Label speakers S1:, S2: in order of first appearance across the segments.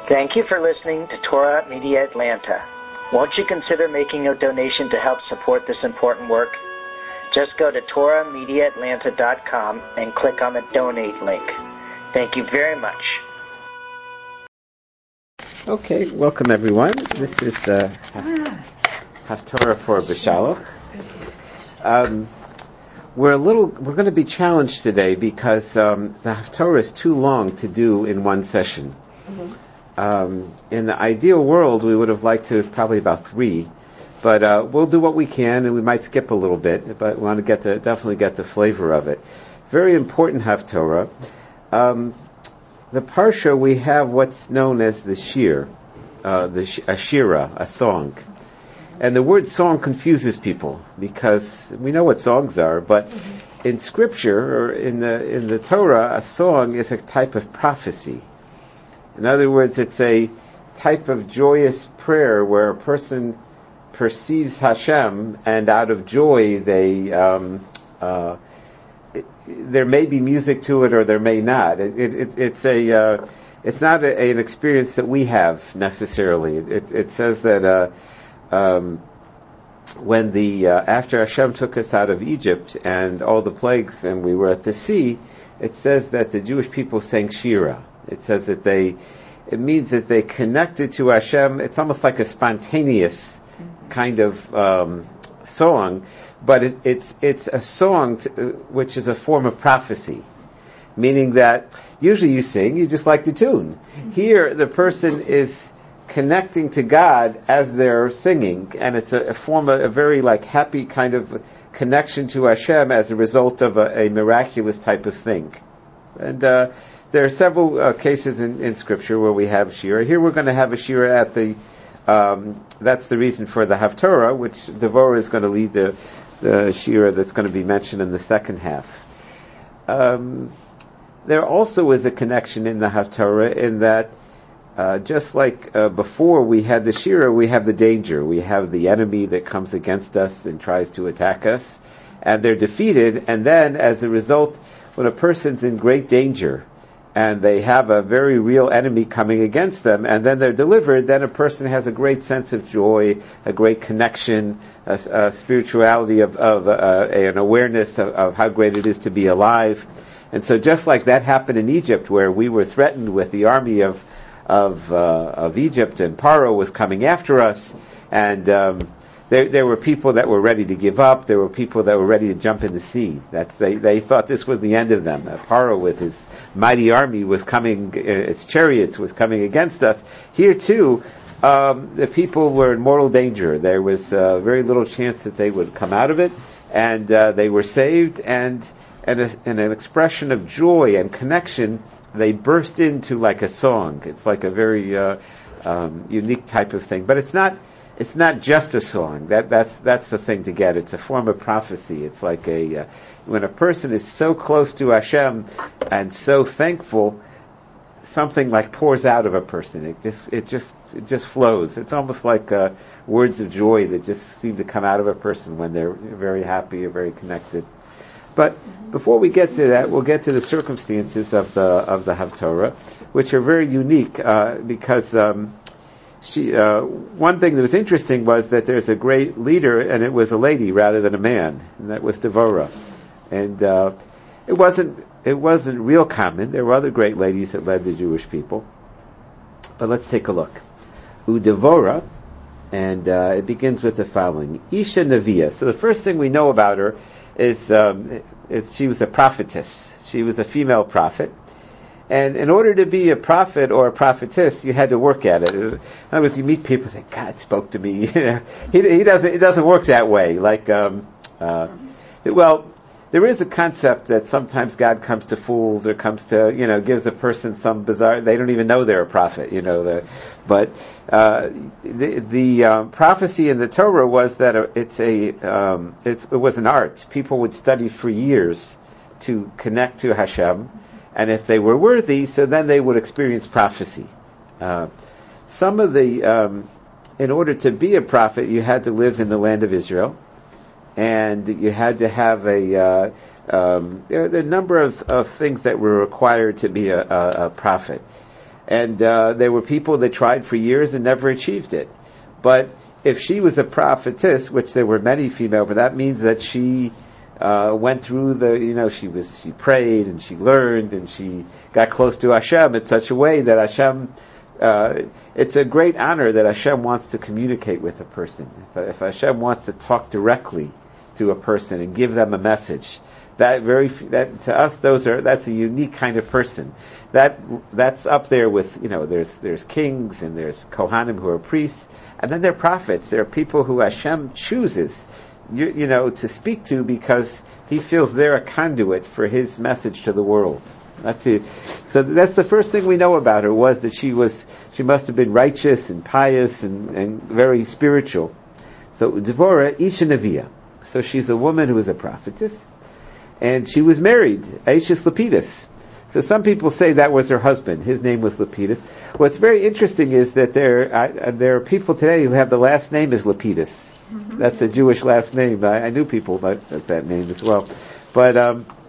S1: Thank you for listening to Torah Media Atlanta. Won't you consider making a donation to help support this important work? Just go to TorahMediaAtlanta.com and click on the donate link. Thank you very much.
S2: Okay, welcome everyone. This is Haftorah for B'Shalach. We're going to be challenged today because the Haftorah is too long to do in one session. In the ideal world, we would have liked to probably about 3, but we'll do what we can, and we might skip a little bit, but we want to definitely get the flavor of it. Very important Haftorah. The Parsha, we have what's known as the Shir, a Shira, a song. And the word song confuses people because we know what songs are, but in Scripture or in the Torah, a song is a type of prophecy. In other words, it's a type of joyous prayer where a person perceives Hashem, and out of joy there may be music to it or there may not. It's not an experience that we have necessarily. It says that when after Hashem took us out of Egypt and all the plagues and we were at the sea, it says that the Jewish people sang Shira. It says that it means that they connected to Hashem. It's almost like a spontaneous kind of song, but it's a song which is a form of prophecy, meaning that usually you sing, you just like the tune. Here, the person is connecting to God as they're singing, and it's a form of a very happy kind of connection to Hashem as a result of a miraculous type of thing. And there are several cases in Scripture where we have Shira. Here we're going to have a Shira at that's the reason for the Haftorah, which Devorah is going to lead the Shira that's going to be mentioned in the second half. There also is a connection in the Haftorah in that just like before we had the Shira, we have the danger. We have the enemy that comes against us and tries to attack us, and they're defeated. And then, as a result, when a person's in great danger and they have a very real enemy coming against them, and then they're delivered, then a person has a great sense of joy, a great connection, a spirituality of an awareness of how great it is to be alive. And so just like that happened in Egypt, where we were threatened with the army of Egypt, and Paro was coming after us, and there were people that were ready to give up. There were people that were ready to jump in the sea. They thought this was the end of them. Paro with his mighty army was coming, its chariots was coming against us. Here too, the people were in mortal danger. There was very little chance that they would come out of it, and they were saved, and in an expression of joy and connection, they burst into like a song. It's like a very unique type of thing. But it's not just a song. That's the thing to get. It's a form of prophecy. It's like when a person is so close to Hashem and so thankful, something like pours out of a person. It just flows. It's almost like words of joy that just seem to come out of a person when they're very happy or very connected. But before we get to that, we'll get to the circumstances of the Haftorah, which are very unique because one thing that was interesting was that there's a great leader, and it was a lady rather than a man, and that was Devorah. And it wasn't real common. There were other great ladies that led the Jewish people. But let's take a look. Devorah, and it begins with the following: Isha Neviah. So the first thing we know about her is she was a prophetess. She was a female prophet. And in order to be a prophet or a prophetess, you had to work at it. In other words, you meet people and say, God spoke to me. It doesn't work that way. There is a concept that sometimes God comes to fools or comes to, gives a person some bizarre, they don't even know they're a prophet, but the prophecy in the Torah was that it was an art. People would study for years to connect to Hashem, and if they were worthy, so then they would experience prophecy. In order to be a prophet, you had to live in the land of Israel, and you had to have there are a number of things that were required to be a prophet. And there were people that tried for years and never achieved it. But if she was a prophetess, which there were many female, but that means that she went through she prayed and she learned and she got close to Hashem in such a way that Hashem, it's a great honor that Hashem wants to communicate with a person. If Hashem wants to talk directly to a person and give them a message, that to us that's a unique kind of person. That's up there with there's kings and there's Kohanim who are priests, and then there are prophets. There are people who Hashem chooses to speak to because He feels they're a conduit for His message to the world. That's it. So that's the first thing we know about her, was that she must have been righteous and pious and very spiritual. So Devorah Isha Neviah. So she's a woman who is a prophetess, and she was married, Aishas Lapidus. So some people say that was her husband. His name was Lapidus. What's very interesting is that there are people today who have the last name as Lapidus. Mm-hmm. That's a Jewish last name. I knew people by that name as well. But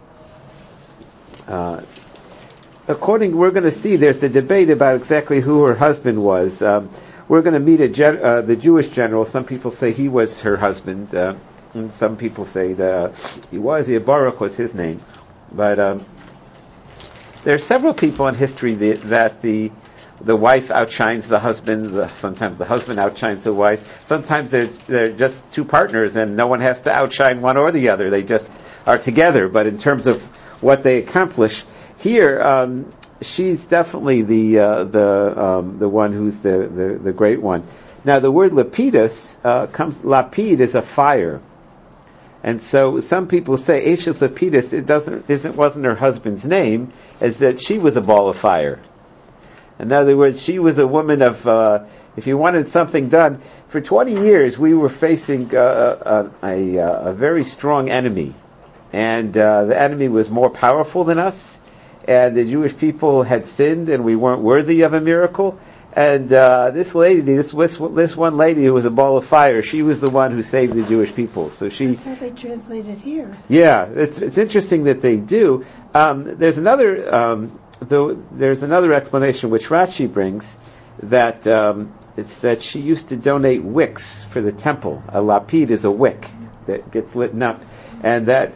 S2: we're going to see there's a debate about exactly who her husband was. We're going to meet the Jewish general. Some people say he was her husband, and some people say that he was. Baruch was his name. But there are several people in history that the wife outshines the husband. Sometimes the husband outshines the wife. Sometimes they're just two partners, and no one has to outshine one or the other. They just are together. But in terms of what they accomplish, here she's definitely the one who's the great one. Now the word lapidus lapid is a fire. And so some people say Aishas Lapidus wasn't her husband's name, is that she was a ball of fire. In other words, she was a woman of, if you wanted something done, for 20 years we were facing a very strong enemy. And the enemy was more powerful than us, and the Jewish people had sinned and we weren't worthy of a miracle. And this one lady who was a ball of fire, she was the one who saved the Jewish people. So she.
S3: That's how they translated here.
S2: Yeah, it's interesting that they do. There's another explanation which Rashi brings, that it's that she used to donate wicks for the temple. A lapid is a wick that gets lit up, and that.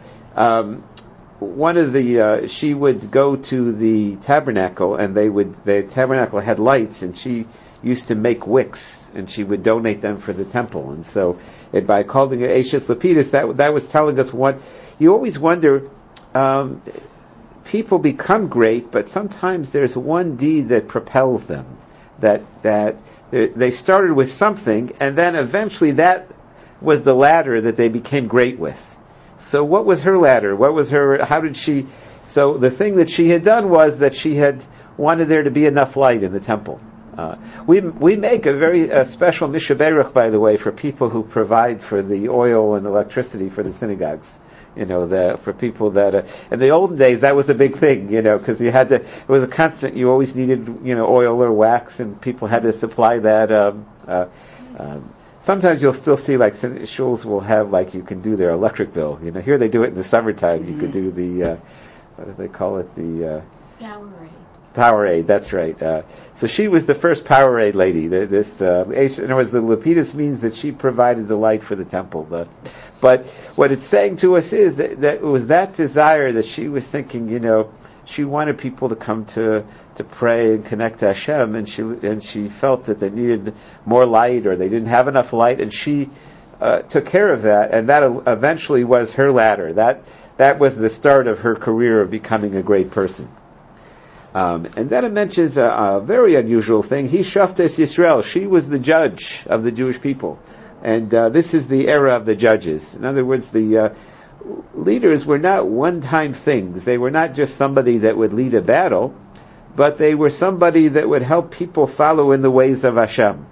S2: She would go to the tabernacle, and the tabernacle had lights, and she used to make wicks, and she would donate them for the temple. And so, by calling it Aishas Lapidus, that was telling us what you always wonder. People become great, but sometimes there's one deed that propels them. That they started with something, and then eventually that was the ladder that they became great with. So what was her ladder? How did she... So the thing that she had done was that she had wanted there to be enough light in the temple. We make a very special Misha Berach, by the way, for people who provide for the oil and electricity for the synagogues. For people that... in the olden days, that was a big thing, because you had to... It was a constant... You always needed, oil or wax, and people had to supply that... Sometimes you'll still see, shuls will have, you can do their electric bill. Here they do it in the summertime. Mm-hmm. You could do the, what do they call it? The Powerade, that's right. So she was the first Powerade lady. In other words, the Lapidus means that she provided the light for the temple. But what it's saying to us is that it was that desire that she was thinking, she wanted people to come to pray and connect to Hashem, and she felt that they needed more light, or they didn't have enough light, and she took care of that, and that eventually was her ladder. That was the start of her career of becoming a great person. And then it mentions a very unusual thing. He Shaftes Yisrael. She was the judge of the Jewish people, and this is the era of the judges. In other words, the leaders were not one-time things. They were not just somebody that would lead a battle, but they were somebody that would help people follow in the ways of Hashem.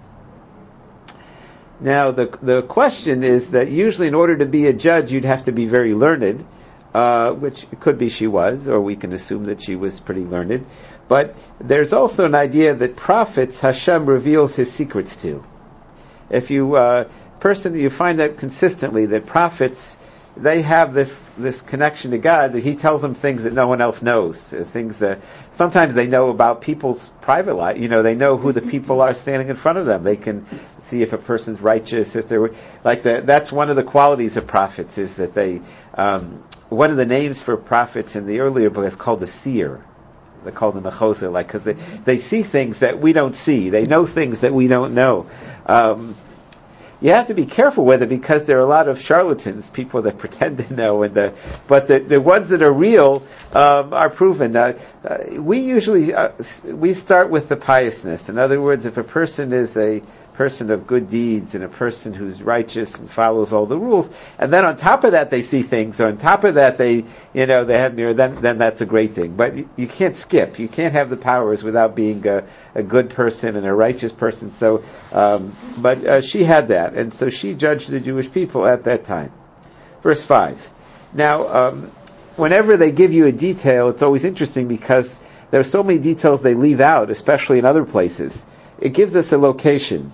S2: Now, the question is that usually in order to be a judge, you'd have to be very learned, which could be she was, or we can assume that she was pretty learned. But there's also an idea that prophets, Hashem reveals His secrets to. If you find that consistently, that prophets, they have this connection to God that He tells them things that no one else knows. Things that sometimes they know about people's private life. They know who the people are standing in front of them. They can see if a person's righteous, if they're like that. That's one of the qualities of prophets, is that they. One of the names for prophets in the earlier book is called the seer. They call them a choser, because they see things that we don't see. They know things that we don't know. You have to be careful with it, because there are a lot of charlatans, people that pretend to know, but the ones that are real are proven. We usually we start with the piousness. In other words, if a person is a person of good deeds and a person who's righteous and follows all the rules, and then on top of that they see things, or on top of that they have mirror, then that's a great thing. But you can't skip. You can't have the powers without being a good person and a righteous person. So, but she had that, and so she judged the Jewish people at that time. Verse 5. Now, whenever they give you a detail, it's always interesting, because there are so many details they leave out, especially in other places. It gives us a location.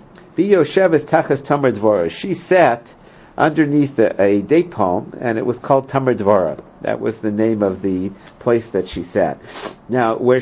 S2: She sat underneath a date palm, and it was called Tamar Dvora. That was the name of the place that she sat. Now, where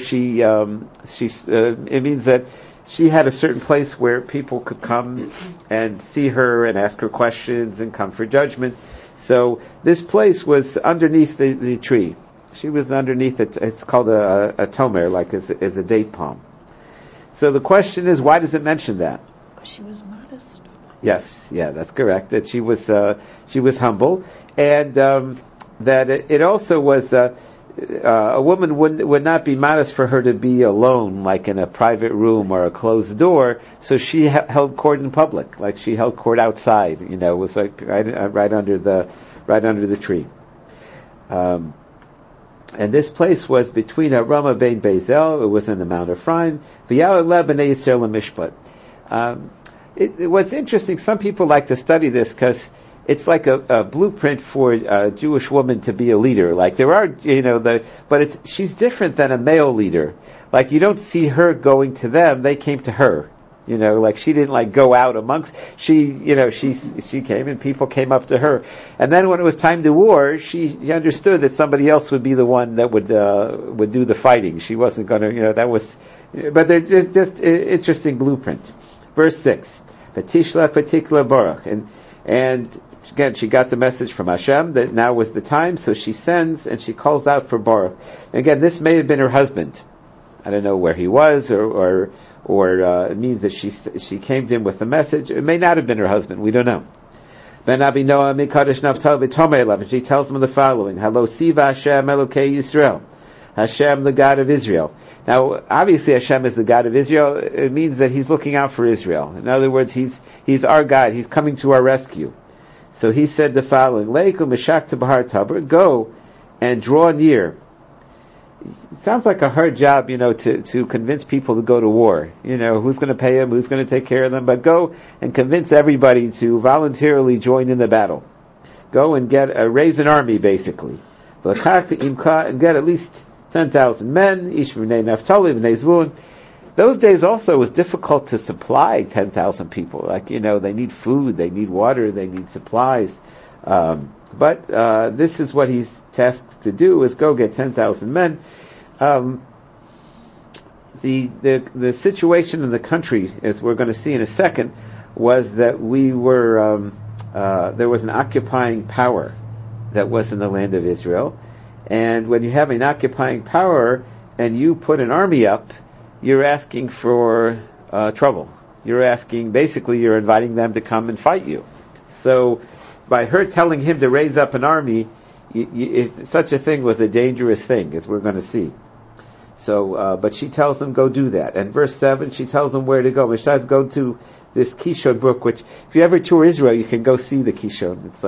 S2: it means that she had a certain place where people could come and see her and ask her questions and come for judgment. So this place was underneath the tree. She was underneath it. It's called a tomer, as a date palm. So the question is, why does it mention that?
S3: She was modest.
S2: Yes, that's correct. That she was humble, and that it also was a woman would not be modest for her to be alone, like in a private room or a closed door. So she held court in public, like she held court outside. It was like right under the tree. And this place was between Ramah ben Bezel. It was in the Mount Ephraim. What's interesting, some people like to study this because it's like a blueprint for a Jewish woman to be a leader. Like there are, but she's different than a male leader. Like you don't see her going to them; they came to her. Like she didn't go out amongst. She came and people came up to her. And then when it was time to war, she understood that somebody else would be the one that would do the fighting. She wasn't going to, that was. But they're just interesting blueprint. Verse 6. Petishla Petikla Baruch. And again, she got the message from Hashem that now was the time, so she sends and she calls out for Baruch. And again, this may have been her husband. I don't know where he was, or it means that she came to him with the message. It may not have been her husband. We don't know. Ben Abinoah Mikadosh Naftal B'Tomei, and she tells him the following: Halo Siva Hashem Elokei Yisrael. Hashem, the God of Israel. Now, obviously Hashem is the God of Israel. It means that He's looking out for Israel. In other words, He's our God. He's coming to our rescue. So He said the following: Leikum Meshak Bahar Tabor, go and draw near. It sounds like a hard job, to convince people to go to war. Who's going to pay them? Who's going to take care of them? But go and convince everybody to voluntarily join in the battle. Go and raise an army, basically. And get at least 10,000 men, Ish B'nei Naphtali, B'nei Zvulun. Those days also it was difficult to supply 10,000 people. They need food, they need water, they need supplies. But this is what he's tasked to do, is go get 10,000 men. The situation in the country, as we're going to see in a second, was that there was an occupying power that was in the land of Israel. And when you have an occupying power and you put an army up, you're asking for trouble. You're inviting them to come and fight you. So by her telling him to raise up an army, if such a thing was a dangerous thing, as we're going to see. So, but she tells him, go do that. And verse 7, she tells him where to go. She says, go to this Kishon brook, which, if you ever tour Israel, you can go see the Kishon. It's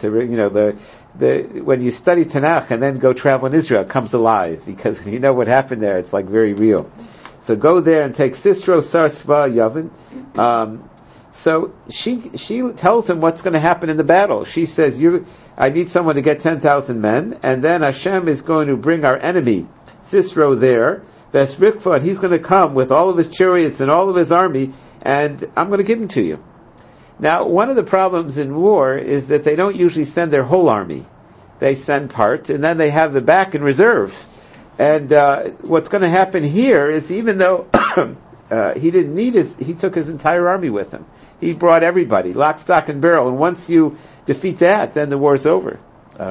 S2: when you study Tanakh and then go travel in Israel, it comes alive, because you know what happened there. It's very real. So go there and take Sisro, Sarsva, Yavin. So she tells him what's going to happen in the battle. She says, I need someone to get 10,000 men, and then Hashem is going to bring our enemy, Sisro, there, Vesrikva, and he's going to come with all of his chariots and all of his army, and I'm going to give him to you. Now, one of the problems in war is that they don't usually send their whole army. They send part, and then they have the back in reserve. And what's going to happen here is, even though he didn't need he took his entire army with him. He brought everybody, lock, stock, and barrel. And once you defeat that, then the war's over.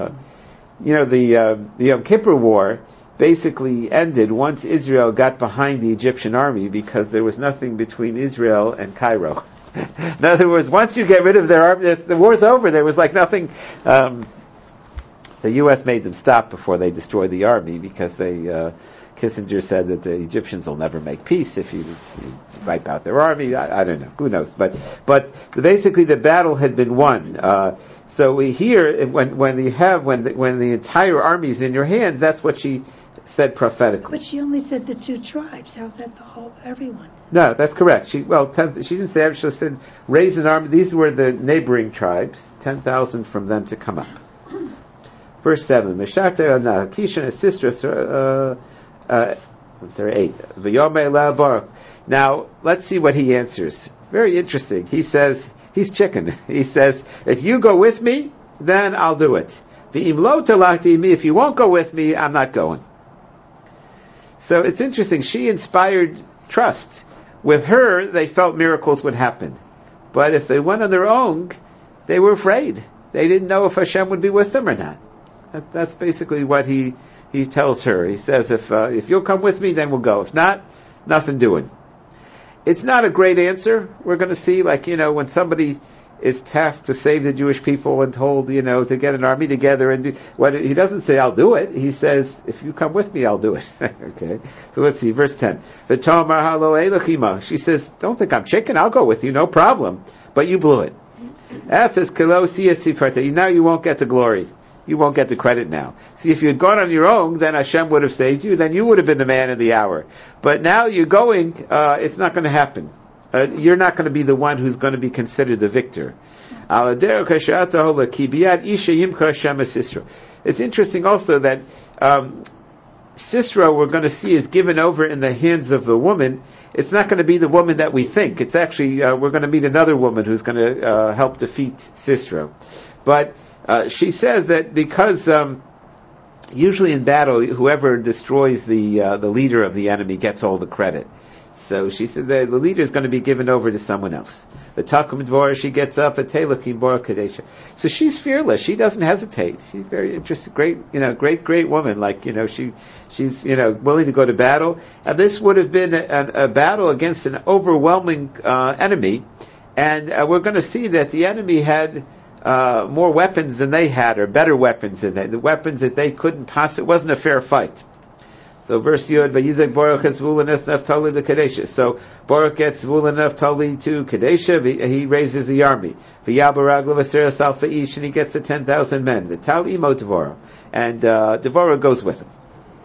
S2: The Yom Kippur War basically ended once Israel got behind the Egyptian army, because there was nothing between Israel and Cairo. In other words, once you get rid of their army, the war's over. There was like nothing. The U.S. made them stop before they destroyed the army, because Kissinger said that the Egyptians will never make peace if you wipe out their army. I don't know. Who knows? But basically the battle had been won. So here, when the entire army is in your hands, that's what she said prophetically.
S3: But she only said the two tribes. How's that the whole, everyone?
S2: No, that's correct. She didn't say, she said raise an army. These were the neighboring tribes, 10,000 from them to come up. Verse 7, Meshata Kisha and his sister, 8. Now, let's see what he answers. Very interesting. He says, he's chicken. He says, if you go with me, then I'll do it. If you won't go with me, I'm not going. So it's interesting. She inspired trust. With her, they felt miracles would happen. But if they went on their own, they were afraid. They didn't know if Hashem would be with them or not. That's basically what he tells her. He says, if you'll come with me, then we'll go. If not, nothing doing. It's not a great answer. We're going to see, when somebody is tasked to save the Jewish people and told, to get an army together and do what, he doesn't say, I'll do it. He says, if you come with me, I'll do it. Okay. So let's see, verse 10. She says, don't think I'm chicken. I'll go with you, no problem. But you blew it. Now you won't get the glory. You won't get the credit now. See, if you had gone on your own, then Hashem would have saved you. Then you would have been the man of the hour. But now you're going, it's not going to happen. You're not going to be the one who's going to be considered the victor. It's interesting also that Sisera, we're going to see, is given over in the hands of the woman. It's not going to be the woman that we think. It's actually, we're going to meet another woman who's going to help defeat Sisera. But she says that because usually in battle, whoever destroys the leader of the enemy gets all the credit. So she said that the leader is going to be given over to someone else. The Takum Dvora, she gets up at Teilakim Bora Kadesha. So she's fearless. She doesn't hesitate. She's very interesting, great woman. She's willing to go to battle. And this would have been a battle against an overwhelming enemy. And we're going to see that the enemy had more weapons than they had, or better weapons than they. The weapons that they couldn't pass. It wasn't a fair fight. So verse Yod, Vayizek Baruch has Zvulun es Naphtali the Kadesha. So Baruch gets Zvulun and Naphtali to Kadesha. He raises the army. V'yabarag l'vasera salfa ish, and he gets the 10,000 men. V'tal imo Devorah, and Devorah goes with him.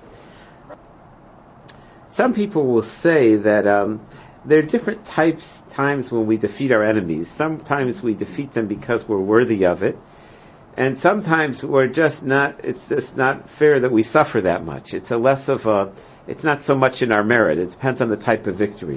S2: Some people will say that there are different times when we defeat our enemies. Sometimes we defeat them because we're worthy of it. And sometimes it's just not fair that we suffer that much. It's it's not so much in our merit. It depends on the type of victory.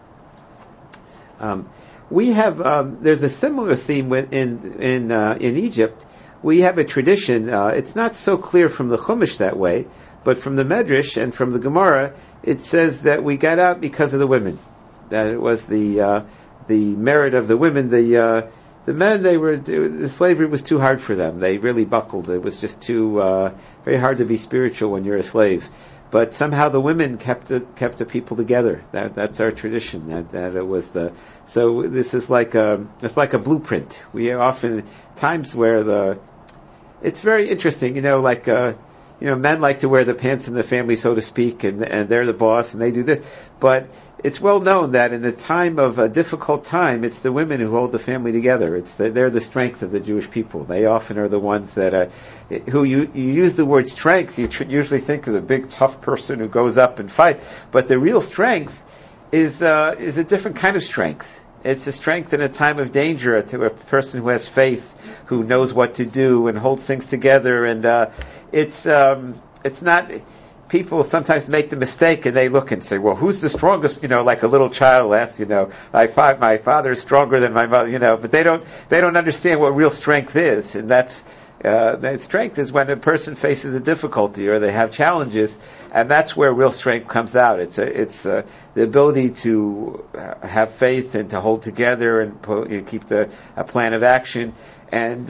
S2: We have, there's a similar theme in Egypt. We have a tradition, it's not so clear from the Chumash that way, but from the Medrash and from the Gemara, it says that we got out because of the women. That it was the merit of the women, the men, the slavery was too hard for them. They really buckled. It was just very hard to be spiritual when you're a slave. But somehow the women kept the people together. That's our tradition. That it was so this is it's like a blueprint. We are often times where it's very interesting, men like to wear the pants in the family, so to speak, and they're the boss, and they do this. But it's well known that in a time of a difficult time, it's the women who hold the family together. They're the strength of the Jewish people. They often are the ones that who you use the word strength. You usually think of a big, tough person who goes up and fight. But the real strength is a different kind of strength. It's a strength in a time of danger, to a person who has faith, who knows what to do and holds things together. And it's not, people sometimes make the mistake and they look and say, well, who's the strongest? Like a little child asks, my father is stronger than my mother, but they don't understand what real strength is. And that strength is when a person faces a difficulty or they have challenges, and that's where real strength comes out. It's the ability to have faith and to hold together and keep a plan of action. And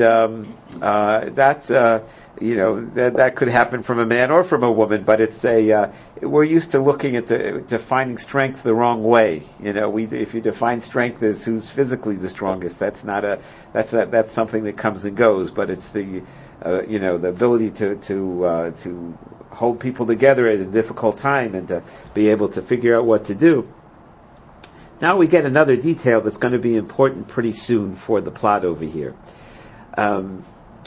S2: that could happen from a man or from a woman, but it's we're used to looking at defining strength the wrong way. If you define strength as who's physically the strongest, that's something that comes and goes. But it's the ability to hold people together at a difficult time and to be able to figure out what to do. Now we get another detail that's going to be important pretty soon for the plot over here. There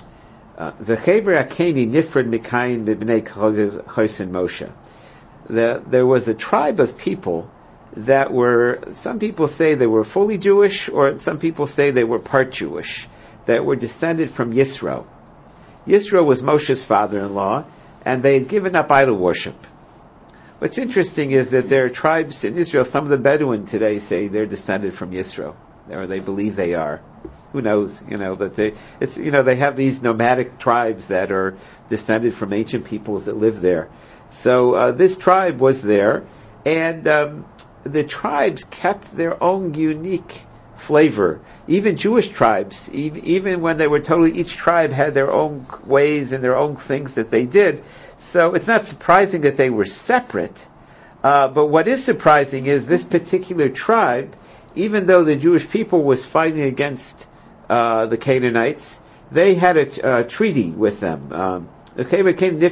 S2: was a tribe of people that were, some people say they were fully Jewish, or some people say they were part Jewish, that were descended from Yisro. Yisro was Moshe's father-in-law, and they had given up idol worship. What's interesting is that there are tribes in Israel, some of the Bedouin today say they're descended from Yisro, or they believe they are. Who knows? But they have these nomadic tribes that are descended from ancient peoples that live there. So this tribe was there, and the tribes kept their own unique flavor. Even Jewish tribes, even when they were totally, each tribe had their own ways and their own things that they did. So it's not surprising that they were separate. But what is surprising is this particular tribe, even though the Jewish people was fighting against the Canaanites, they had a treaty with them. And he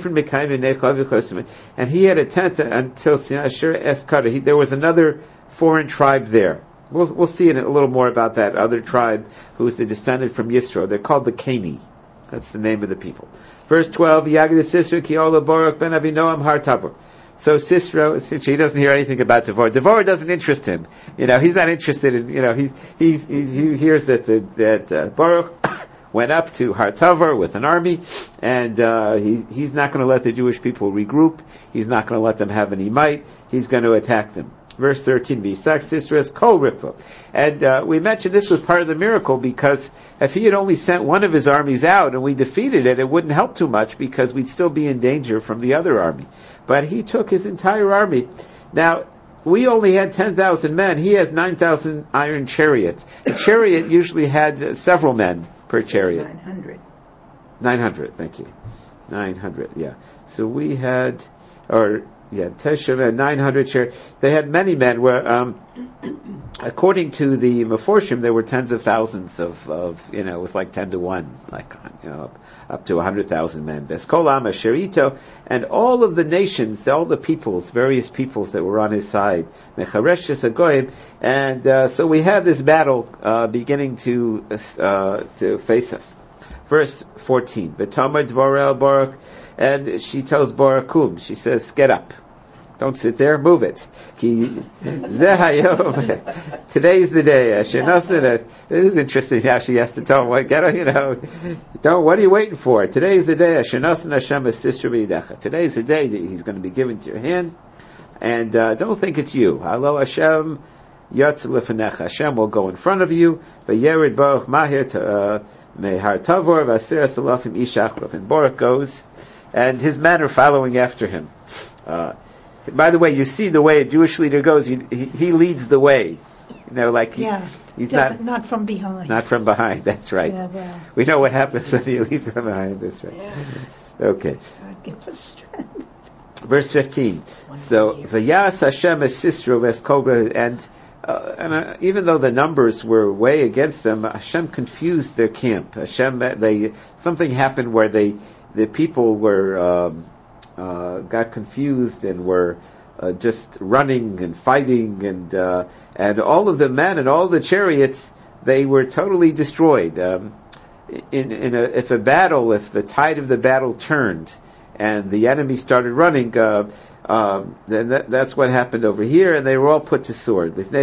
S2: had a tent until Asher Eskara. There was another foreign tribe there. We'll see in a little more about that other tribe who is the descendant from Yisro. They're called the Cani. That's the name of the people. Verse 12, Yagid Sisra ki ola Baruch ben Avinoam har Tavor. So Sisra, since he doesn't hear anything about Devorah. Devorah doesn't interest him. He's not interested in, he hears that Baruch went up to Har Tavor with an army, and he's not going to let the Jewish people regroup. He's not going to let them have any might. He's going to attack them. Verse 13, V'yisak Sisra's kol rikva. And we mentioned this was part of the miracle, because if he had only sent one of his armies out and we defeated it, it wouldn't help too much, because we'd still be in danger from the other army. But he took his entire army. Now, we only had 10,000 men. He has 9,000 iron chariots. A chariot usually had several men per chariot. 900, thank you. 900, yeah. So we had, Teshuv, 900 chariots. They had many men. According to the Meforshim, there were tens of thousands of it was like 10 to 1, up to 100,000 men. Beskolam, Asherito, and all of the nations, all the peoples, various peoples that were on his side. Mechareshes Agoyim, and so we have this battle beginning to face us. Verse 14, V'tamar Dvorel Baruch, and she tells Baruchum, she says, get up. Don't sit there, move it. Today's the day. It is interesting how she has to tell him, what are you waiting for? Today's the day. Today's the day that he's going to be given to your hand. And don't think it's you. Hello, Hashem. Hashem will go in front of you. V'yerid Baruch mahir mehar tavor v'aser salafim ishach. And Baruch goes, and his men are following after him. By the way, you see the way a Jewish leader goes. He leads the way. He's not from behind. Not from behind. That's right. Yeah, well. We know what happens when you lead from behind. That's right. Yes. Okay. Give us strength. Verse 15. So v'yas Hashem es Sisra es Kobra, and even though the numbers were way against them, Hashem confused their camp. Something happened where the people were got confused and were just running and fighting, and all of the men and all the chariots, they were totally destroyed. If the tide of the battle turned and the enemy started running, then that's what happened over here, and they were all put to sword. And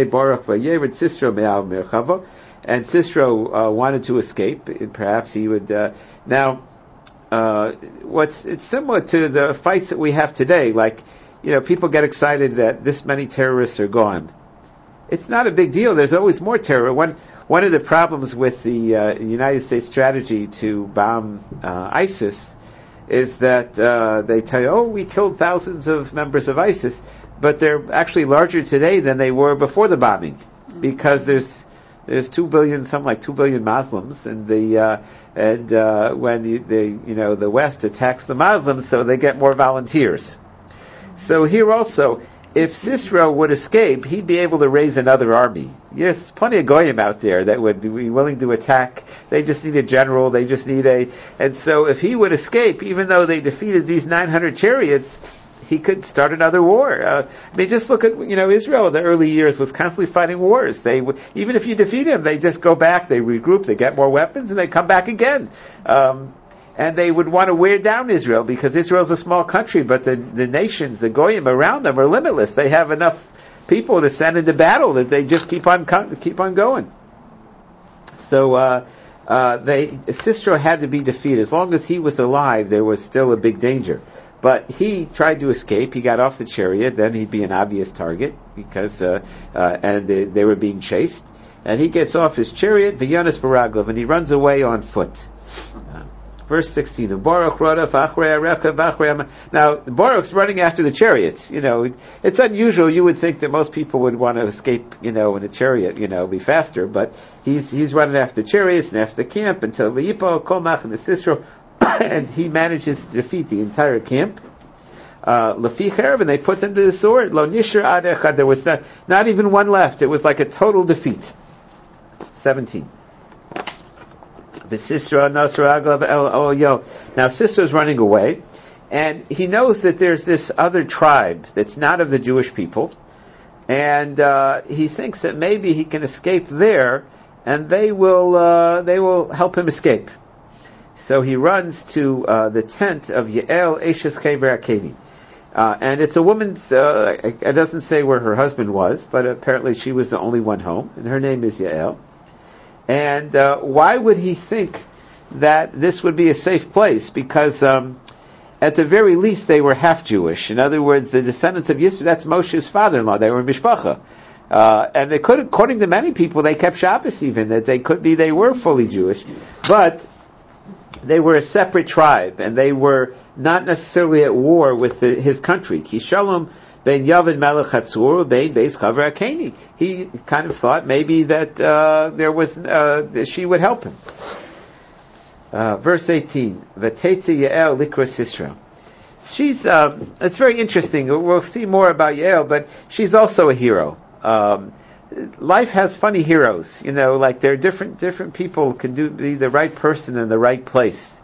S2: Sisra wanted to escape, and perhaps he would. Now, it's similar to the fights that we have today. Like, people get excited that this many terrorists are gone. It's not a big deal. There's always more terror. One of the problems with the United States strategy to bomb ISIS is that they tell you, we killed thousands of members of ISIS, but they're actually larger today than they were before the bombing, because there's 2 billion, something like 2 billion Muslims, and when the West attacks the Muslims, so they get more volunteers. So here also, if Sisera would escape, he'd be able to raise another army. There's plenty of goyim out there that would be willing to attack. They just need a general. They just need and so if he would escape, even though they defeated these 900 chariots, he could start another war. Just look at, Israel in the early years was constantly fighting wars. Even if you defeat him, they just go back, they regroup, they get more weapons, and they come back again. And they would want to wear down Israel, because Israel's a small country, but the nations, the goyim around them are limitless. They have enough people to send into battle that they just keep on going. So Sisera had to be defeated. As long as he was alive, there was still a big danger. But he tried to escape. He got off the chariot. Then he'd be an obvious target, because they were being chased. And he gets off his chariot, V'yanas baraglav, and he runs away on foot. Verse 16. Now, Baruch's running after the chariots. It's unusual. You would think that most people would want to escape, in a chariot, be faster. But he's running after the chariots and after the camp until V'yipo Kolmach and the Sisera, and he manages to defeat the entire camp. Lefi Cherv, and they put them to the sword. Lo nishar ad echad. There was not even one left. It was like a total defeat. 17. Now Sisera's running away, and he knows that there's this other tribe that's not of the Jewish people, and he thinks that maybe he can escape there, and they will help him escape. So he runs to the tent of Yael Eshes Chever Akeni. And it's a woman's, it doesn't say where her husband was, but apparently she was the only one home, and her name is Yael. And why would he think that this would be a safe place? Because at the very least they were half Jewish. In other words, the descendants of Yisro, that's Moshe's father-in-law, they were mishpacha. And they could, according to many people, they kept Shabbos even, that they were fully Jewish, but they were a separate tribe, and they were not necessarily at war with his country. Ki shalom ben Yavin Melech Hatzur ben Beis Chaver Akeni. He kind of thought maybe that she would help him. Verse 18. V'teitze Yael likros Sisera. She's it's very interesting. We'll see more about Yael, but she's also a hero. Life has funny heroes, like there are different people can be the right person in the right place.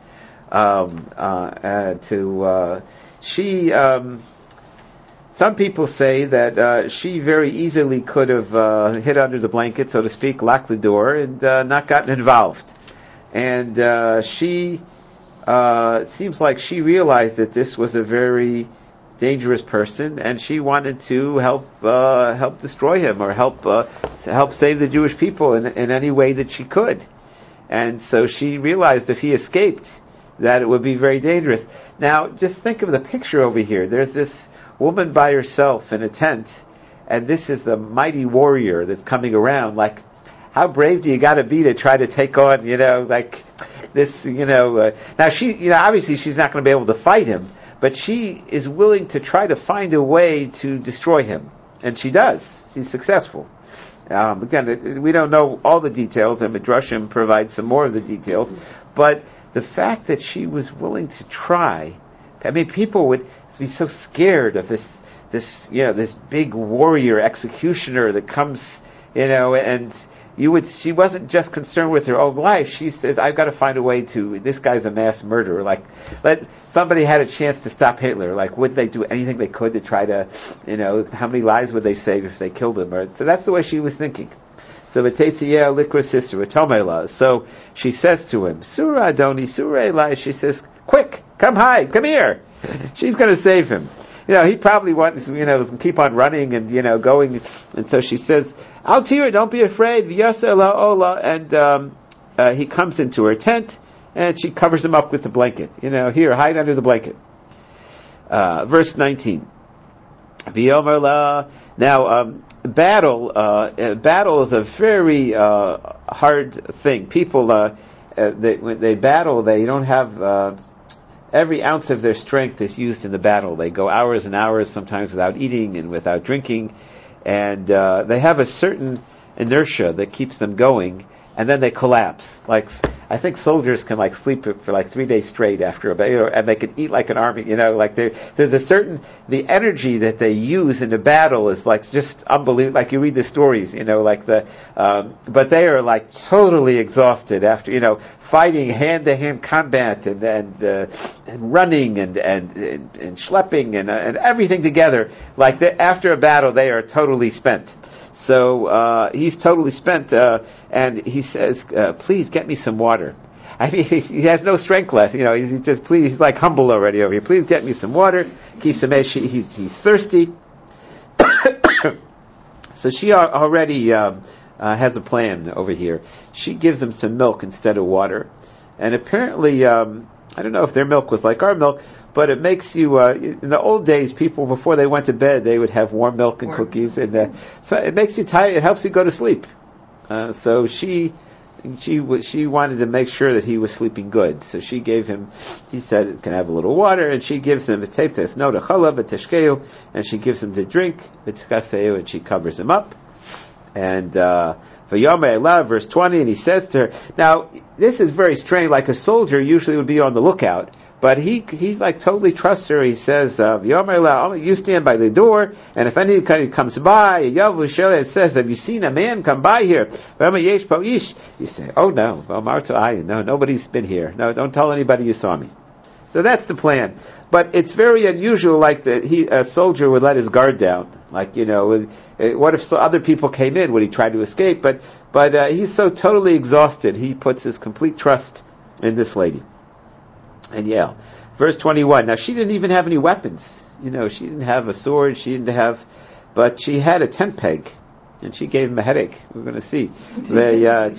S2: Some people say that she very easily could have hid under the blanket, so to speak, locked the door, and not gotten involved. And she seems like she realized that this was a very dangerous person, and she wanted to help destroy him, or help save the Jewish people in any way that she could. And so she realized if he escaped, that it would be very dangerous. Now, just think of the picture over here. There's this woman by herself in a tent, and this is the mighty warrior that's coming around. Like, how brave do you got to be to try to take on, like this, now she, obviously she's not going to be able to fight him, but she is willing to try to find a way to destroy him. And she does. She's successful. Again, we don't know all the details, and Midrashim provides some more of the details, but the fact that she was willing to try, people would be so scared of this big warrior executioner that comes, and she wasn't just concerned with her own life. She says, I've got to find a way this guy's a mass murderer. Like, somebody had a chance to stop Hitler. Like, would they do anything they could to try to, how many lives would they save if they killed him? So that's the way she was thinking. So So she says to him, Surah Adoni, Surah Eli. She says, quick, come here. She's going to save him. He probably wants, keep on running and, going. And so she says, Al Tira, don't be afraid. And he comes into her tent, and she covers him up with the blanket. Here, hide under the blanket. Verse 19. Now, battle is a very hard thing. People, when they battle, they don't have every ounce of their strength is used in the battle. They go hours and hours, sometimes without eating and without drinking, and they have a certain inertia that keeps them going, and then they collapse. Like, I think soldiers can sleep for 3 days straight after a battle, and they can eat like an army. There's a certain, the energy that they use in a battle is just unbelievable. Like you read the stories, but they are totally exhausted after, fighting hand-to-hand combat and running and schlepping and everything together. After a battle, they are totally spent. So he's totally spent, and he says, "Please get me some water." I mean, he has no strength left. He's just he's humble already over here. Please get me some water. He's thirsty. So she already has a plan over here. She gives him some milk instead of water, and apparently, I don't know if their milk was like our milk. But it makes you, in the old days, people, before they went to bed, they would have warm milk and cookies. And so it makes you tired. It helps you go to sleep. So she wanted to make sure that he was sleeping good. So she gave him, he said, can I have a little water? And she gives him, and she gives him to drink, and she covers him up. And verse 20, and he says to her, now, this is very strange. Like a soldier usually would be on the lookout. But he totally trusts her. He says, you stand by the door, and if anybody comes by, and says, have you seen a man come by here? You say, oh no, no, nobody's been here. No, don't tell anybody you saw me. So that's the plan. But it's very unusual, a soldier would let his guard down. What if other people came in? Would he try to escape? But he's so totally exhausted, he puts his complete trust in this lady. And verse 21. Now she didn't even have any weapons. She didn't have a sword. But she had a tent peg, and she gave him a headache. We're going to see.
S3: That's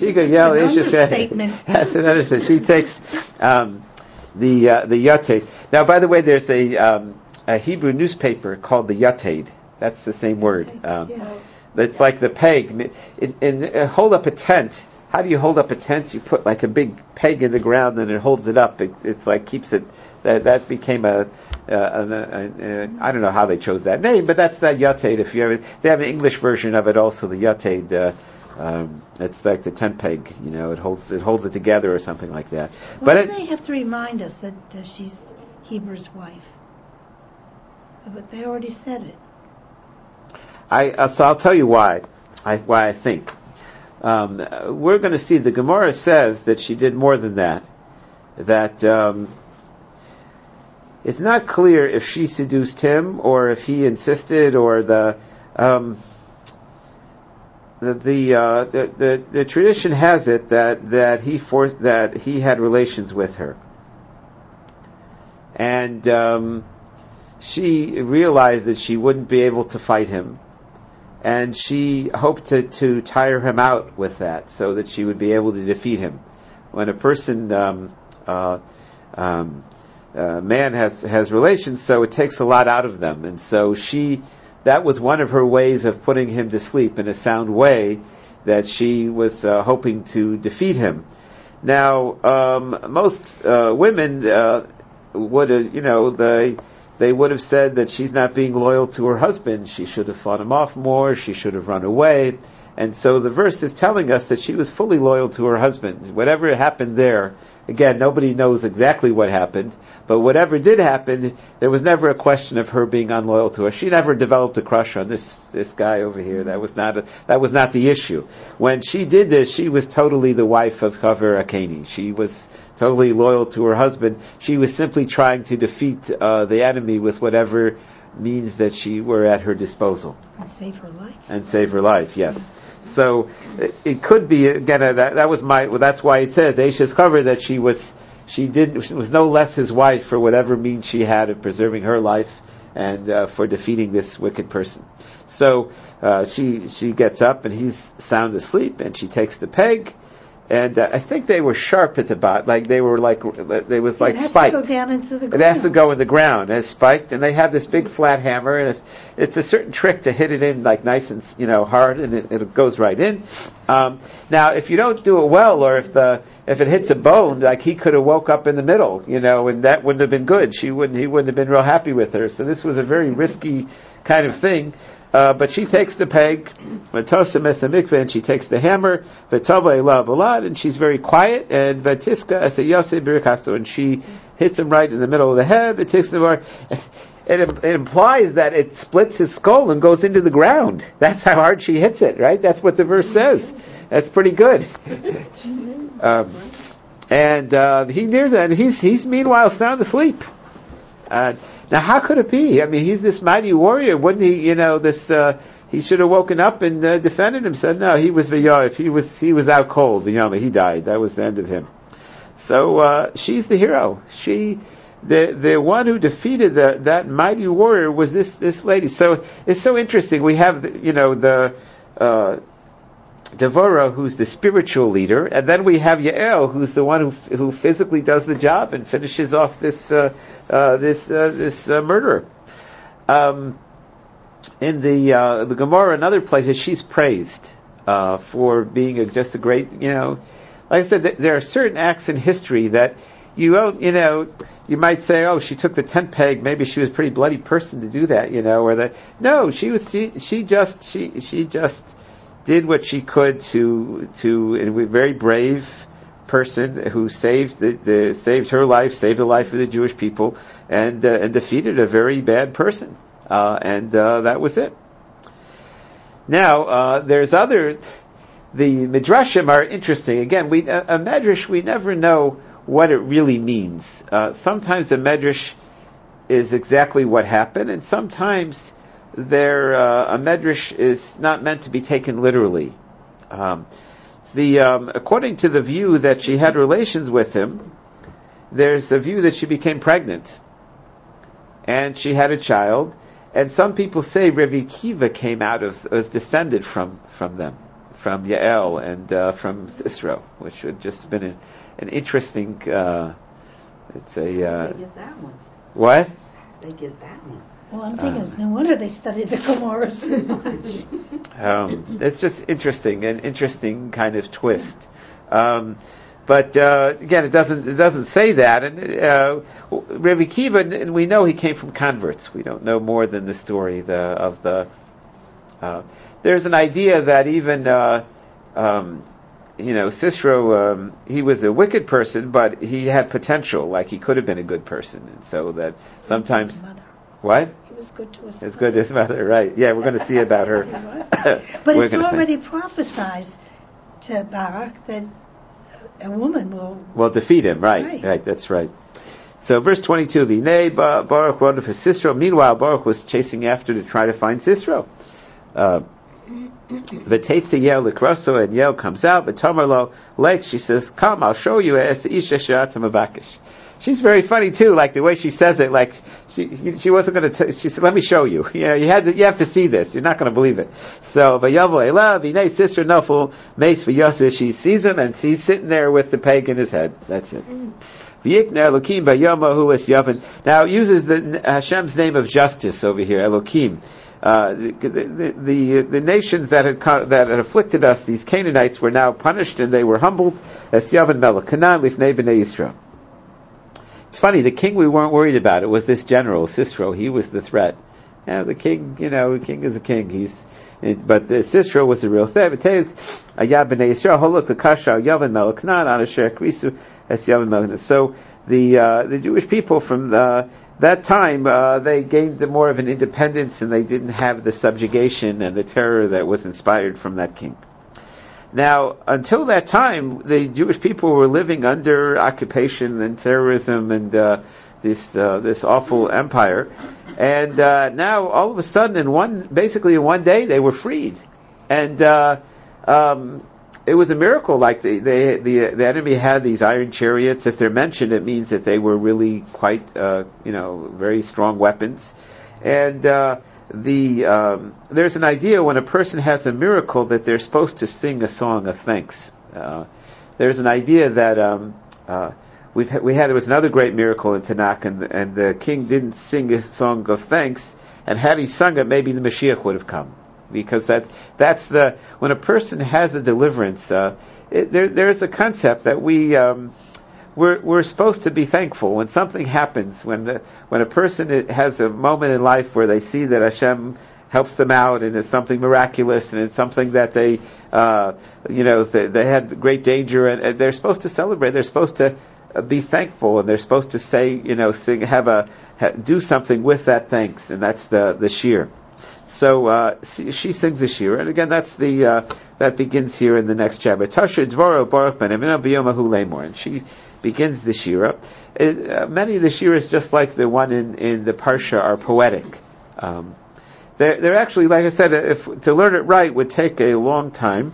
S2: an understatement. She takes the Yated. Now, by the way, there's a Hebrew newspaper called the Yated. That's the same word. It's like the peg. Hold up a tent. How do you hold up a tent? You put a big peg in the ground and it holds it up. It's keeps it. That became I don't know how they chose that name, but that's that Yated. They have an English version of it also. The Yated. It's like the tent peg. It holds it together or something like that.
S3: Well, but they have to remind us that she's Heber's wife. But they already said it.
S2: So I'll tell you why I think. We're going to see the Gemara says that she did more than that. That it's not clear if she seduced him or if he insisted, or the tradition has it that he had relations with her, and she realized that she wouldn't be able to fight him. And she hoped to tire him out with that, so that she would be able to defeat him. When a person, man has relations, so it takes a lot out of them. And so that was one of her ways of putting him to sleep in a sound way, that she was hoping to defeat him. Now, most women would have, they would have said that she's not being loyal to her husband. She should have fought him off more. She should have run away. And so the verse is telling us that she was fully loyal to her husband. Whatever happened there, again, nobody knows exactly what happened, but whatever did happen, there was never a question of her being unloyal to her. She never developed a crush on this guy over here. That was not the issue. When she did this, she was totally the wife of Chaver Akeni. She was totally loyal to her husband. She was simply trying to defeat the enemy with whatever means that she were at her disposal.
S3: And save her life.
S2: And save her life, yes. So it could be, again, that's why it says Aisha's cover, that she was no less his wife for whatever means she had of preserving her life and for defeating this wicked person. So she gets up and he's sound asleep, and she takes the peg And I think they were sharp at the bottom, like they was like spiked.
S3: It has to go down into the ground.
S2: It has to go in the ground. It's spiked, and they have this big flat hammer, and it's a certain trick to hit it in like nice and hard, and it goes right in. Now, if you don't do it well, or if it hits a bone, like he could have woke up in the middle, and that wouldn't have been good. He wouldn't have been real happy with her. So this was a very risky kind of thing. But she takes the peg, and she takes the hammer, and she's very quiet, and and she hits him right in the middle of the head. It implies that it splits his skull and goes into the ground. That's how hard she hits it, right? That's what the verse says. That's pretty good. He nears that, and he's meanwhile sound asleep. Now, how could it be? I mean, he's this mighty warrior. Wouldn't he? He should have woken up and defended himself. No, he was v'yof. He was out cold. V'yama, he died. That was the end of him. So she's the hero. The one who defeated that mighty warrior was this lady. So it's so interesting. We have the Devorah, who's the spiritual leader, and then we have Yael, who's the one who physically does the job and finishes off this murderer. In the Gemara and other places, she's praised for being just a great, like I said, there are certain acts in history that you might say, oh, she took the tent peg, maybe she was a pretty bloody person to do that, or that. No, she just did what she could to a very brave person who saved saved her life, saved the life of the Jewish people, and defeated a very bad person, and that was it. Now there's the midrashim are interesting. Again, a medrash, we never know what it really means. Sometimes a medrash is exactly what happened, and sometimes a medrash is not meant to be taken literally. According to the view that she had relations with him, there's a view that she became pregnant, and she had a child. And some people say Rabbi Akiva was descended from them, from Yael and from Sisro, which would just have been an interesting.
S4: They get that one.
S2: What?
S4: They get that one.
S3: Well, I'm thinking it's no wonder they studied the Gemara so much.
S2: It's just interesting, an interesting kind of twist. But again, it doesn't say that. And Rabbi Akiva, and we know he came from converts. We don't know more than the story of the. There's an idea that even Sisro, he was a wicked person, but he had potential. Like he could have been a good person, and so that sometimes. What?
S3: He was good to his mother.
S2: It's good to his mother, right? Yeah, we're going to see about her.
S3: But it's already prophesied to Barak that a woman will
S2: defeat him, right, that's right. So verse 22, V'nei Baruch wrote for Sisro. Meanwhile, Baruch was chasing after to try to find Sisro. V'teitze Yael l'kraso, and Yael comes out, but Tamar lo, she says, come, I'll show you es isha she'ata mavakish. She's very funny too, like the way she says it. Like she wasn't going to. She said, "Let me show you. You have to see this. You're not going to believe it." So, vayavo elav, v'nei sister nofel mace v'yosef. She sees him, and he's sitting there with the peg in his head. That's it. V'yikna Elokim b'yomo hu es Yavin. Now it uses the Hashem's name of justice over here, Elokim. The nations that had afflicted us, these Canaanites, were now punished, and they were humbled. Es Yavin melech Canaan lifnei b'nei Yisrael. It's funny, the king we weren't worried about. It was this general, Sisro. He was the threat. Now the king, the king is a king. But Sisro was the real threat. So the Jewish people from that time, they gained more of an independence, and they didn't have the subjugation and the terror that was inspired from that king. Now, until that time, the Jewish people were living under occupation and terrorism and this awful empire. And now, all of a sudden, in one day, they were freed. And it was a miracle. Like the enemy had these iron chariots. If they're mentioned, it means that they were really quite, very strong weapons. And there's an idea when a person has a miracle that they're supposed to sing a song of thanks. They're there's an idea that there was another great miracle in Tanakh, and the king didn't sing a song of thanks, and had he sung it, maybe the Mashiach would have come, because that's when a person has a deliverance. There's a concept that we're supposed to be thankful when something happens, when a person has a moment in life where they see that Hashem helps them out, and it's something miraculous, and it's something that they had great danger, and they're supposed to celebrate. They're supposed to be thankful, and they're supposed to say, sing, do something with that thanks, and that's the shir. So she sings a shir, and again, that's that begins here in the next chapter. Tasher Dvaro Baruch Ben Aminu B'Yomahu Lemor, and she begins the shira. Many of the shiras, just like the one in the parsha, are poetic. They're actually, like I said, to learn it right would take a long time.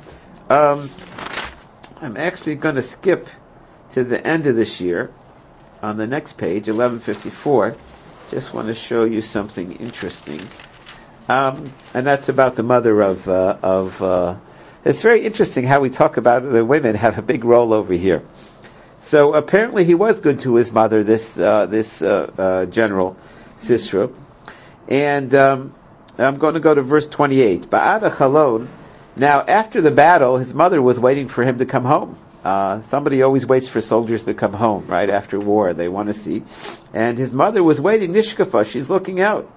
S2: I'm actually going to skip to the end of this year on the next page, 1154. Just want to show you something interesting, and that's about the mother of. It's very interesting how we talk about the women have a big role over here. So apparently he was good to his mother, this general Sisera, and I'm going to go to verse 28. Ba'ada Chalon. Now, after the battle, his mother was waiting for him to come home. Somebody always waits for soldiers to come home, right? After war, they want to see. And his mother was waiting, Nishkafa, she's looking out.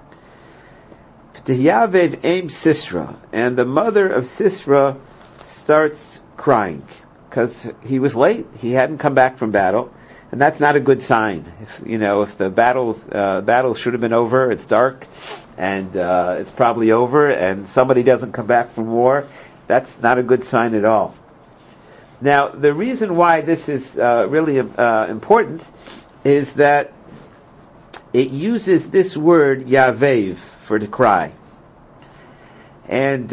S2: Yavev aim Sisera. And the mother of Sisera starts crying, because he was late. He hadn't come back from battle. And that's not a good sign. If the battle should have been over, it's dark, and it's probably over, and somebody doesn't come back from war, that's not a good sign at all. Now, the reason why this is really important is that it uses this word yavev for to cry, and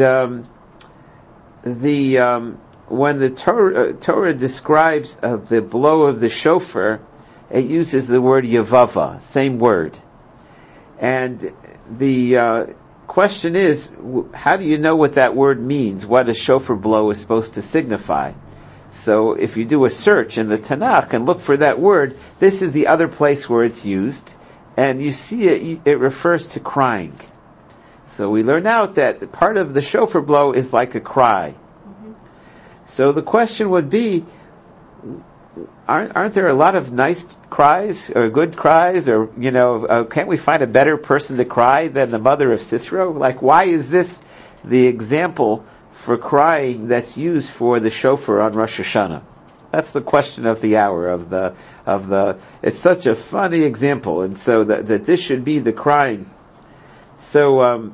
S2: when the Torah describes the blow of the shofar, it uses the word yavava, same word. And the question is, how do you know what that word means, what a shofar blow is supposed to signify? So if you do a search in the Tanakh and look for that word, this is the other place where it's used, and you see it refers to crying. So we learn out that part of the shofar blow is like a cry. So the question would be, aren't there a lot of nice cries or good cries, or can't we find a better person to cry than the mother of Sisera? Like, why is this the example for crying that's used for the shofar on Rosh Hashanah? That's the question of the hour of the. It's such a funny example, and so that this should be the crying. So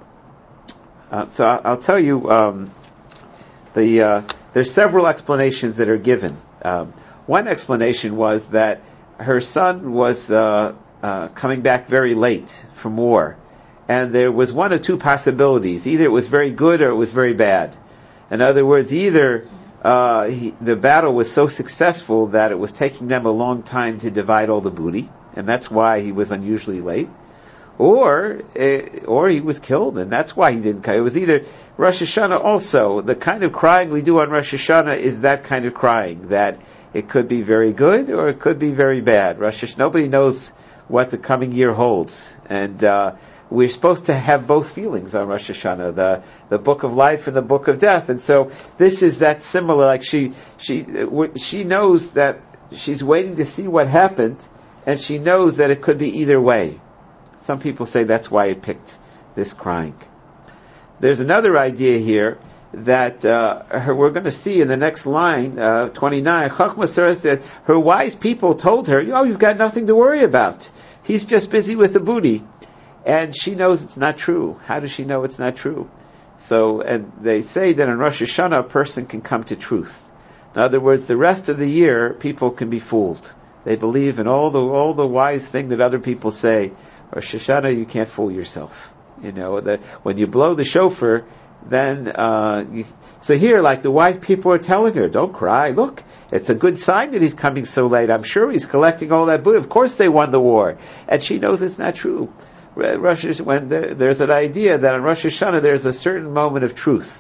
S2: I'll tell you. There's several explanations that are given. One explanation was that her son was coming back very late from war, and there was one of two possibilities: either it was very good or it was very bad. In other words, either the battle was so successful that it was taking them a long time to divide all the booty, and that's why he was unusually late, or he was killed, and that's why he didn't come. It was either Rosh Hashanah also. The kind of crying we do on Rosh Hashanah is that kind of crying, that it could be very good or it could be very bad. Nobody knows what the coming year holds, and we're supposed to have both feelings on Rosh Hashanah, the book of life and the book of death. And so this is that similar, like she knows that she's waiting to see what happened, and she knows that it could be either way. Some people say that's why it picked this crying. There's another idea here that we're going to see in the next line, 29. Chachma says that her wise people told her, you've got nothing to worry about. He's just busy with the booty. And she knows it's not true. How does she know it's not true? So, and they say that in Rosh Hashanah a person can come to truth. In other words, the rest of the year people can be fooled. They believe in all the wise thing that other people say. Rosh Hashanah, you can't fool yourself. When you blow the shofar, then so here, like the wise people are telling her, don't cry. Look, it's a good sign that he's coming so late. I'm sure he's collecting all that booty. Of course they won the war, and she knows it's not true. There's an idea that on Rosh Hashanah there's a certain moment of truth.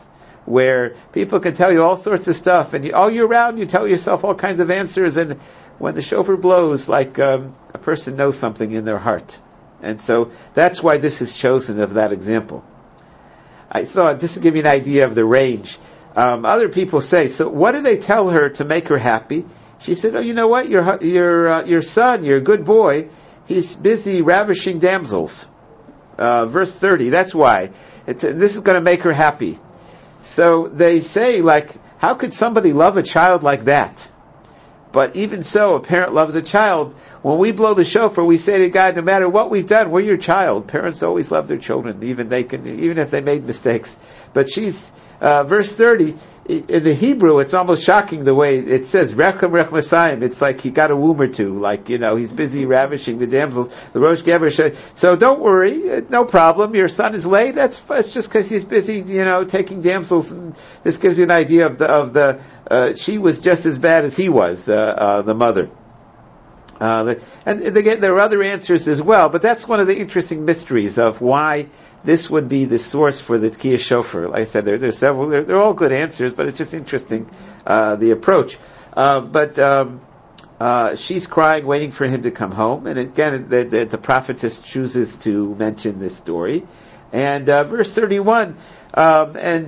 S2: where people can tell you all sorts of stuff, and all year round you tell yourself all kinds of answers, and when the shofar blows, like a person knows something in their heart. And so that's why this is chosen of that example. I thought, just to give you an idea of the range, other people say, so what do they tell her to make her happy? She said, oh, you know what, your son, your good boy, he's busy ravishing damsels. Verse 30, that's why. This is going to make her happy. So they say, like, how could somebody love a child like that? But even so, a parent loves a child. When we blow the shofar, we say to God, no matter what we've done, we're your child. Parents always love their children, even if they made mistakes. But verse 30, in the Hebrew, it's almost shocking the way it says, Rechem Rechmasayim. It's like he got a womb or two, like, he's busy ravishing the damsels. The Rosh Gever said, so don't worry, no problem, your son is late, it's just because he's busy, taking damsels. And this gives you an idea of the she was just as bad as he was, the mother. And again, there are other answers as well, but that's one of the interesting mysteries of why this would be the source for the Tkiyah Shofar. Like I said, there's several, they're all good answers, but it's just interesting, the approach. But she's crying, waiting for him to come home, and again, the prophetess chooses to mention this story. And verse 31, Kain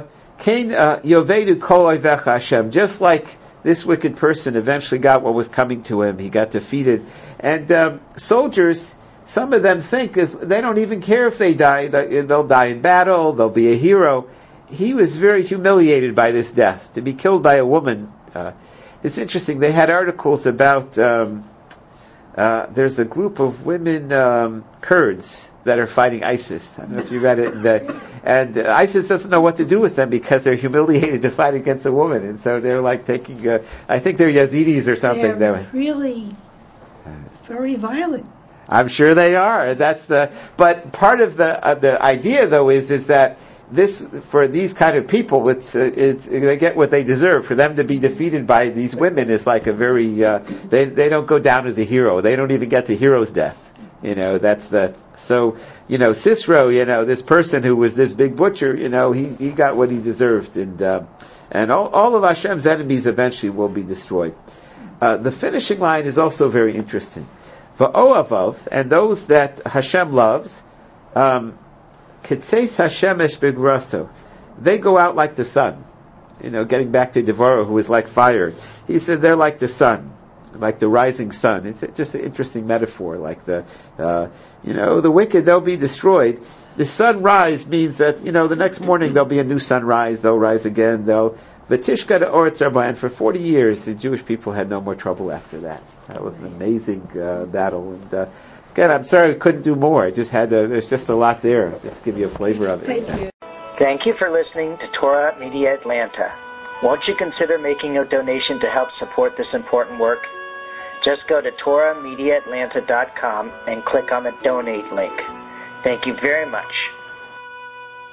S2: Yovedu Kol Oivecha Hashem, just like this wicked person eventually got what was coming to him. He got defeated. And soldiers, some of them think they don't even care if they die. They'll die in battle. They'll be a hero. He was very humiliated by this death. To be killed by a woman. It's interesting. They had articles about there's a group of women Kurds that are fighting ISIS. I don't know if you read it. And ISIS doesn't know what to do with them because they're humiliated to fight against a woman. And so they're like taking, I think they're Yazidis or something.
S3: They're really very violent.
S2: I'm sure they are. But part of the idea though is that for these kind of people, it's they get what they deserve. For them to be defeated by these women is like a very, they don't go down as a hero. They don't even get to hero's death. Sisro, this person who was this big butcher, he got what he deserved, and all of Hashem's enemies eventually will be destroyed. The finishing line is also very interesting. Va'oavav, and those that Hashem loves, Ketseis Hashemesh begraso, they go out like the sun. Getting back to Devorah, who is like fire. He said they're like the sun. Like the rising sun. It's just an interesting metaphor. Like the wicked, they'll be destroyed. The sunrise means that, the next morning there'll be a new sunrise. They'll rise again. V'tishka Oretz Arba. And for 40 years, the Jewish people had no more trouble after that. That was an amazing battle. And again, I'm sorry I couldn't do more. There's just a lot there. Just to give you a flavor of it.
S3: Thank you.
S1: Thank you for listening to Torah Media Atlanta. Won't you consider making a donation to help support this important work? Just go to TorahMediaAtlanta.com and click on the donate link. Thank you very much.